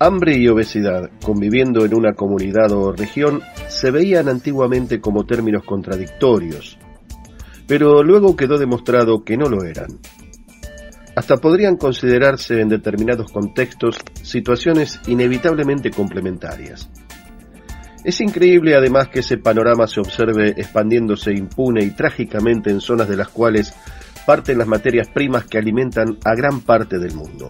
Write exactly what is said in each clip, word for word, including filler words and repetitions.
Hambre y obesidad, conviviendo en una comunidad o región, se veían antiguamente como términos contradictorios, pero luego quedó demostrado que no lo eran. Hasta podrían considerarse en determinados contextos situaciones inevitablemente complementarias. Es increíble además que ese panorama se observe expandiéndose impune y trágicamente en zonas de las cuales parten las materias primas que alimentan a gran parte del mundo.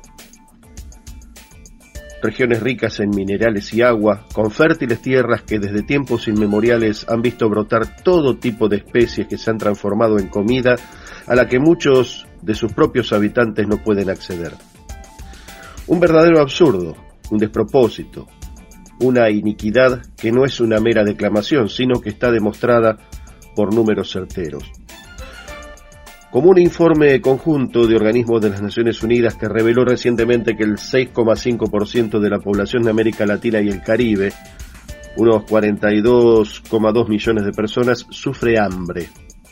Regiones ricas en minerales y agua, con fértiles tierras que desde tiempos inmemoriales han visto brotar todo tipo de especies que se han transformado en comida a la que muchos de sus propios habitantes no pueden acceder. Un verdadero absurdo, un despropósito, una iniquidad que no es una mera declamación, sino que está demostrada por números certeros. Como un informe conjunto de organismos de las Naciones Unidas que reveló recientemente que el seis coma cinco por ciento de la población de América Latina y el Caribe, unos cuarenta y dos coma dos millones de personas, sufre hambre.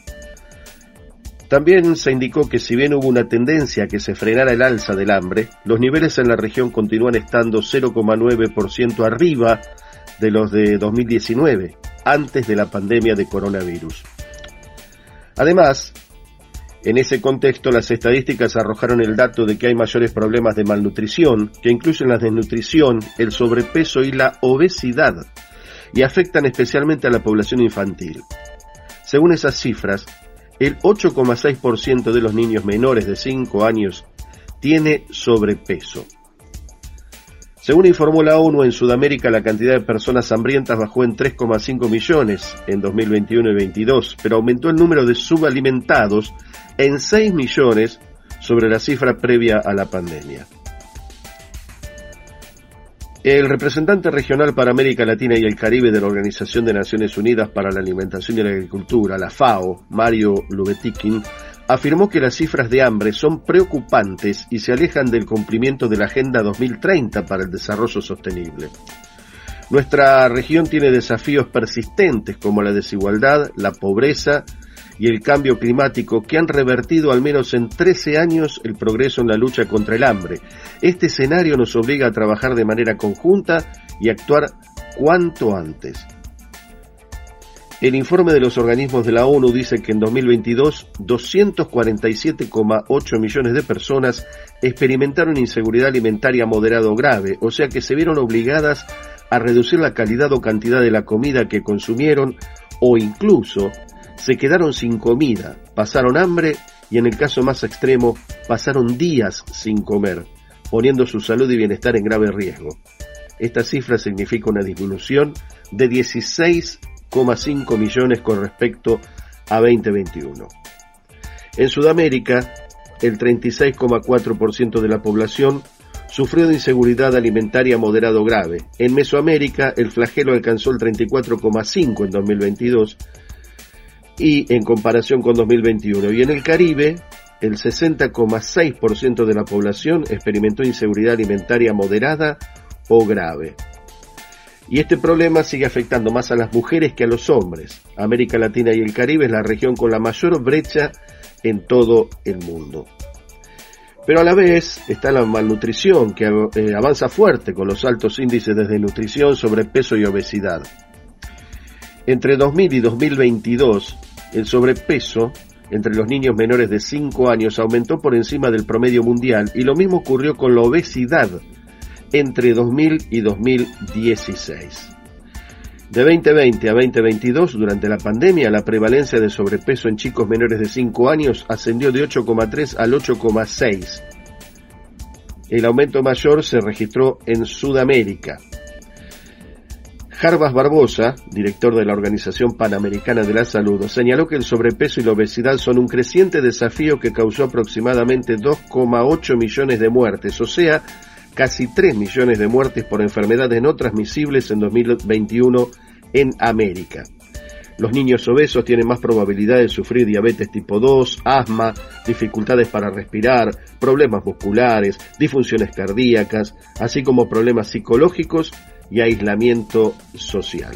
También se indicó que si bien hubo una tendencia a que se frenara el alza del hambre, los niveles en la región continúan estando cero coma nueve por ciento arriba de los de dos mil diecinueve, antes de la pandemia de coronavirus. Además, en ese contexto, las estadísticas arrojaron el dato de que hay mayores problemas de malnutrición, que incluyen la desnutrición, el sobrepeso y la obesidad, y afectan especialmente a la población infantil. Según esas cifras, el ocho coma seis por ciento de los niños menores de cinco años tiene sobrepeso. Según informó la ONU, en Sudamérica la cantidad de personas hambrientas bajó en tres coma cinco millones en dos mil veintiuno y veintidós, pero aumentó el número de subalimentados en seis millones sobre la cifra previa a la pandemia. El representante regional para América Latina y el Caribe de la Organización de Naciones Unidas para la Alimentación y la Agricultura, la FAO, Mario Lubetikin, afirmó que las cifras de hambre son preocupantes y se alejan del cumplimiento de la Agenda dos mil treinta para el Desarrollo Sostenible. Nuestra región tiene desafíos persistentes como la desigualdad, la pobreza y el cambio climático que han revertido al menos en trece años el progreso en la lucha contra el hambre. Este escenario nos obliga a trabajar de manera conjunta y actuar cuanto antes. El informe de los organismos de la ONU dice que en dos mil veintidós, doscientos cuarenta y siete coma ocho millones de personas experimentaron inseguridad alimentaria moderada o grave, o sea que se vieron obligadas a reducir la calidad o cantidad de la comida que consumieron, o incluso se quedaron sin comida, pasaron hambre y en el caso más extremo, pasaron días sin comer, poniendo su salud y bienestar en grave riesgo. Esta cifra significa una disminución de dieciséis coma cinco millones con respecto a veinte veintiuno. En Sudamérica, el treinta y seis coma cuatro por ciento de la población sufrió de inseguridad alimentaria moderada o grave. En Mesoamérica, el flagelo alcanzó el treinta y cuatro coma cinco por ciento en dos mil veintidós y en comparación con dos mil veintiuno. Y en el Caribe, el sesenta coma seis por ciento de la población experimentó inseguridad alimentaria moderada o grave. Y este problema sigue afectando más a las mujeres que a los hombres. América Latina y el Caribe es la región con la mayor brecha en todo el mundo. Pero a la vez está la malnutrición, que eh, avanza fuerte con los altos índices de desnutrición, sobrepeso y obesidad. Entre dos mil y dos mil veintidós, el sobrepeso entre los niños menores de cinco años aumentó por encima del promedio mundial, y lo mismo ocurrió con la obesidad entre dos mil y dos mil dieciséis. De veinte veinte a veinte veintidós, durante la pandemia, la prevalencia de sobrepeso en chicos menores de cinco años ascendió de ocho coma tres al ocho coma seis. El aumento mayor se registró en Sudamérica. Jarbas Barbosa, director de la Organización Panamericana de la Salud, señaló que el sobrepeso y la obesidad son un creciente desafío que causó aproximadamente dos coma ocho millones de muertes, o sea, casi tres millones de muertes por enfermedades no transmisibles en dos mil veintiuno en América. Los niños obesos tienen más probabilidad de sufrir diabetes tipo dos, asma, dificultades para respirar, problemas musculares, disfunciones cardíacas, así como problemas psicológicos y aislamiento social.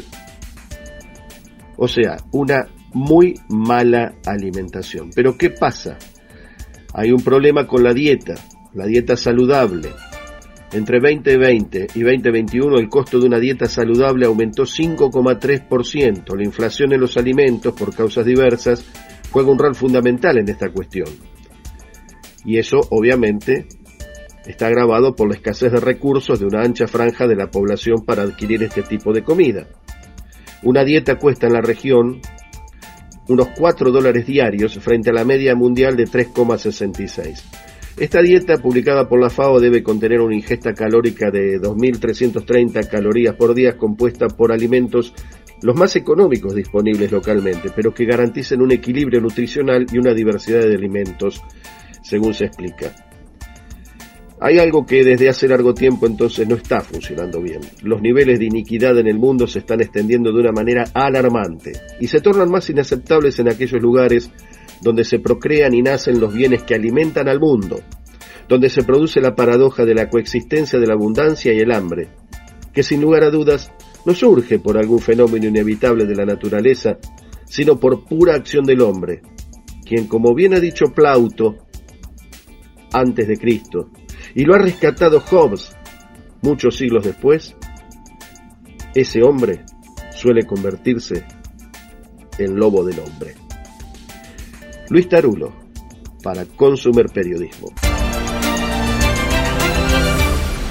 O sea, una muy mala alimentación. Pero ¿qué pasa? Hay un problema con la dieta, la dieta saludable. Entre veinte veinte y veinte veintiuno el costo de una dieta saludable aumentó cinco coma tres por ciento. La inflación en los alimentos, por causas diversas, juega un rol fundamental en esta cuestión. Y eso, obviamente, está agravado por la escasez de recursos de una ancha franja de la población para adquirir este tipo de comida. Una dieta cuesta en la región unos cuatro dólares diarios frente a la media mundial de tres coma sesenta y seis. Esta dieta, publicada por la FAO, debe contener una ingesta calórica de dos mil trescientas treinta calorías por día, compuesta por alimentos los más económicos disponibles localmente, pero que garanticen un equilibrio nutricional y una diversidad de alimentos, según se explica. Hay algo que desde hace largo tiempo entonces no está funcionando bien. Los niveles de iniquidad en el mundo se están extendiendo de una manera alarmante y se tornan más inaceptables en aquellos lugares donde se procrean y nacen los bienes que alimentan al mundo, donde se produce la paradoja de la coexistencia de la abundancia y el hambre, que sin lugar a dudas no surge por algún fenómeno inevitable de la naturaleza, sino por pura acción del hombre, quien, como bien ha dicho Plauto antes de Cristo, y lo ha rescatado Hobbes muchos siglos después, ese hombre suele convertirse en lobo del hombre. Luis Tarulo, para Consumer Periodismo.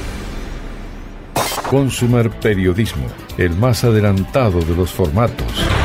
Consumer Periodismo, el más adelantado de los formatos.